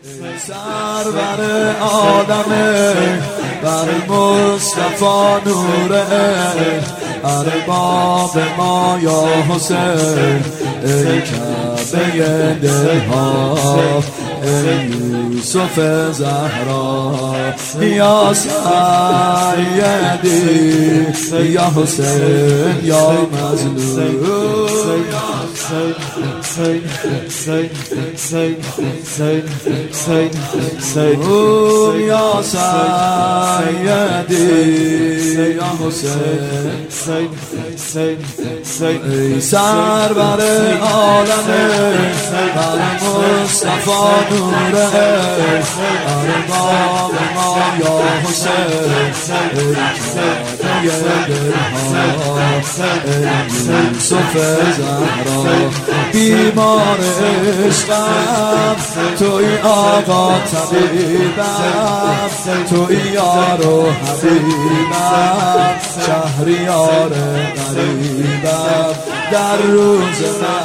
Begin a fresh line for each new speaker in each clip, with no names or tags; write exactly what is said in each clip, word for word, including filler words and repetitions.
سرور آدمه بر مصطفی نوره ارباب ما یا حسین ای کعبه دلها ای یوسف زهرا یا سیدی یا حسین یا مظلوم یا سیدی یا حسین ای سرور عالمه بر مصطفی نوره ارباب ما یا حسین ای کعبه دلها ای یوسف زهرا بیمار عشقم توی آقا طبیبم توی یار و حبیبم شهریار غریبم در روز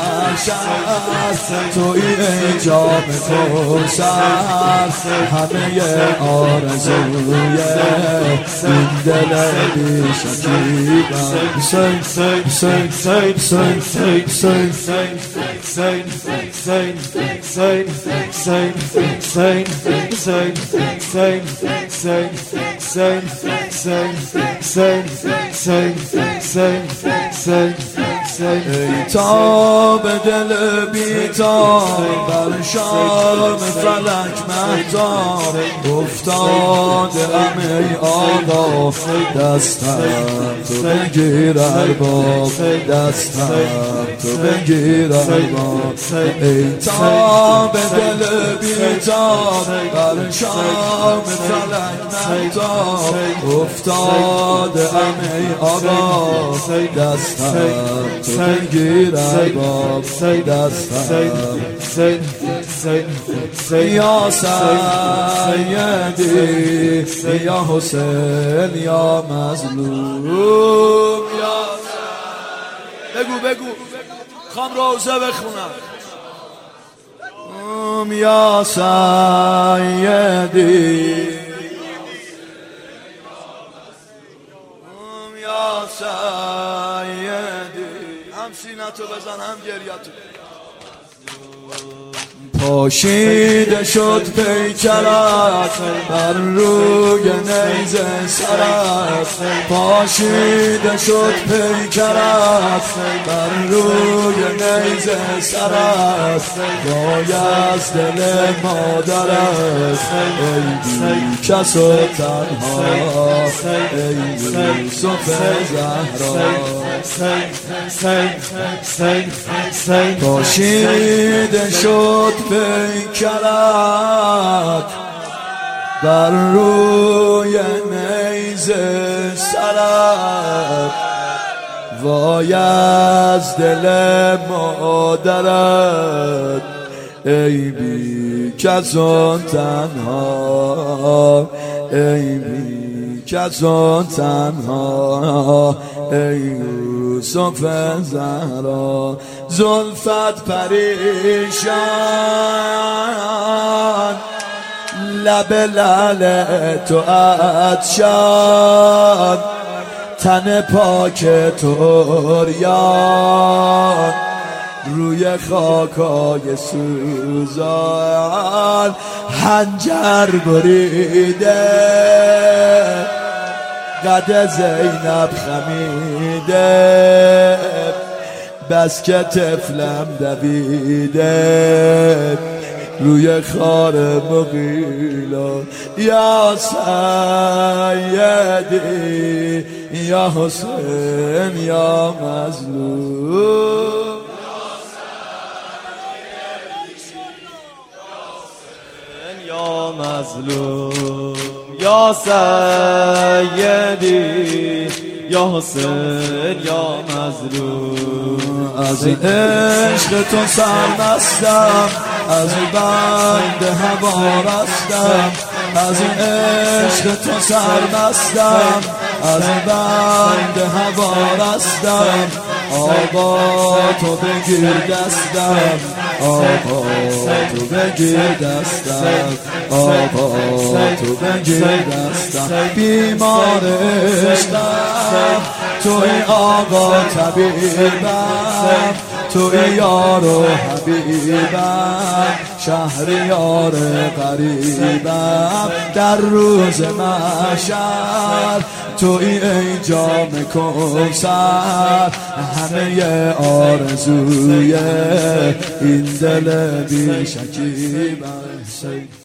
محشر توی ایجاب کوثر همه آرزوی این دل بی شکیبم حسین حسین حسین حسین حسین حسین حسین حسین حسین حسین حسین حسین حسین حسین حسین حسین حسین ای تاب دل بیتاب بر شام فلک مهتاب افتاده ام ای آقا دستم تو بگیر ارباب دستم تو بگیر ارباب ای تاب دل بیتاب بر شام فلک مهتاب افتاده ام ای آقا دستم تو بگیر ارباب دستم یا سیدی یا حسین یا مظلوم یا بگو بگو خوام روزه بخونم یا سیدی یا سیدی هم سینتو بزن هم گریتو پاشیده شد پیکرت بر روی نیزه سرت پاشیده شد پیکرت بر روی نیزه سرت وای از دل مادرت ای بی کس و تنها ای یوسف زهرا پاشیده شد پیکرت بر روی نیزه سرت وای از دل مادرت ای بی کسان تنها ای بی کسان تنها ای یوسف زهرا زلفت پریشان لب لعل تو عطشان تن پاک تو عریان روی خاکای سوزان حنجر بریده قد زینب خمیده بس که طفلم دویده روی خار مغیلا یا سیدی یا حسین یا مظلوم یا مظلوم یا سیدی یا حسین یا مظلوم از این عشق تو سرمستم از این بند هوا رستم از این عشق تو سرمستم از این بند هوا رستم آبا تو بگیر دستم آقا تو بگیر دستم، آقا تو بگیر دستم، بیمار عشقم توی آقا طبیبم، توی یار و حبیبم، شهریار غریبم در روز محشر، توی ای جام کوثر، همه آرزوی این دل بی شکیبم.